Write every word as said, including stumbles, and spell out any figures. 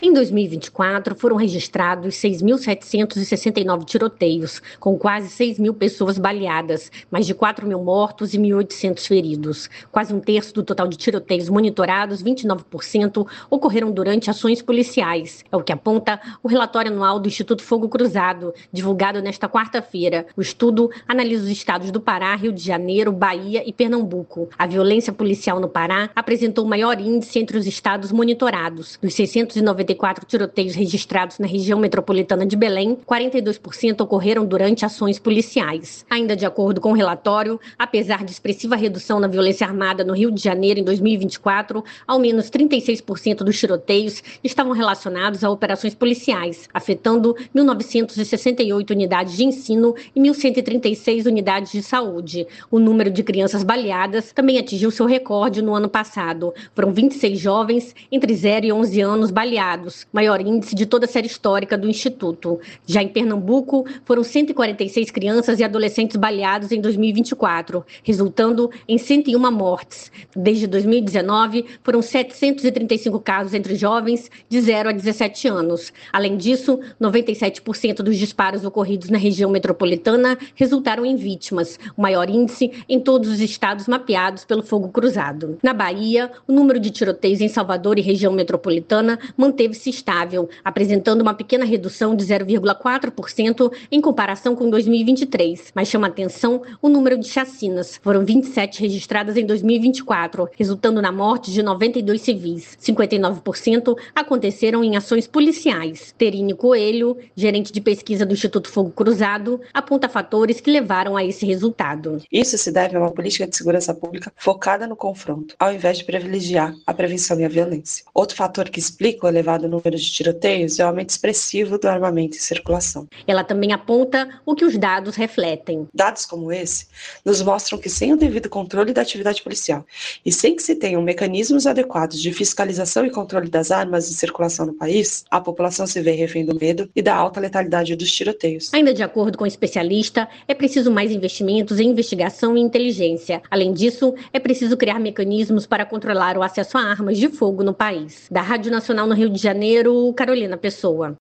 Em dois mil e vinte e quatro, foram registrados seis mil setecentos e sessenta e nove tiroteios, com quase seis mil pessoas baleadas, mais de quatro mil mortos e mil e oitocentos feridos. Quase um terço do total de tiroteios monitorados, vinte e nove por cento, ocorreram durante ações policiais. É o que aponta o relatório anual do Instituto Fogo Cruzado, divulgado nesta quarta-feira. O estudo analisa os estados do Pará, Rio de Janeiro, Bahia e Pernambuco. A violência policial no Pará apresentou o maior índice entre os estados monitorados. Dos seiscentos e noventa e quatro tiroteios registrados na região metropolitana de Belém, quarenta e dois por cento ocorreram durante ações policiais. Ainda de acordo com o relatório, apesar de expressiva redução na violência armada no Rio de Janeiro em dois mil e vinte e quatro, ao menos trinta e seis por cento dos tiroteios estavam relacionados a operações policiais, afetando mil novecentos e sessenta e oito unidades de ensino e mil cento e trinta e seis unidades de saúde. O número de crianças baleadas também atingiu seu recorde no ano passado. Foram vinte e seis jovens entre zero e onze anos baleados, maior índice de toda a série histórica do Instituto. Já em Pernambuco, foram cento e quarenta e seis crianças e adolescentes baleados em dois mil e vinte e quatro, resultando em cento e uma mortes. Desde dois mil e dezenove, foram setecentos e trinta e cinco casos entre jovens de zero a dezessete anos. Além disso, noventa e sete por cento dos disparos ocorridos na região metropolitana resultaram em vítimas, o maior índice em todos os estados mapeados pelo Fogo Cruzado. Na Bahia, o número de tiroteios em Salvador e região metropolitana manteve-se estável, apresentando uma pequena redução de zero vírgula quatro por cento em comparação com dois mil e vinte e três, mas chama atenção o número de chacinas. Foram vinte e sete registradas em dois mil e vinte e quatro, resultando na morte de noventa e dois civis. cinquenta e nove por cento aconteceram em ações policiais. Terine Coelho, gerente de pesquisa do Instituto Fogo Cruzado, aponta fatores que levaram a esse resultado. Isso se deve a uma política de segurança pública focada no confronto, ao invés de privilegiar a prevenção e a violência. Outro fator que explica o elevado número de tiroteios é o aumento expressivo do armamento em circulação. Ela também aponta o que os dados refletem. Dados como esse nos mostram que sem o devido controle da atividade policial e sem que se tenham mecanismos adequados de fiscalização e controle das armas em circulação no país, a população se vê refém do medo e da alta letalidade dos tiroteios. Ainda de acordo com o especialista, é preciso mais investimentos em investigação e inteligência. Além disso, é preciso criar mecanismos para controlar o acesso a armas de fogo no país. Da Rádio Nacional no Rio de Janeiro, Carolina Pessoa.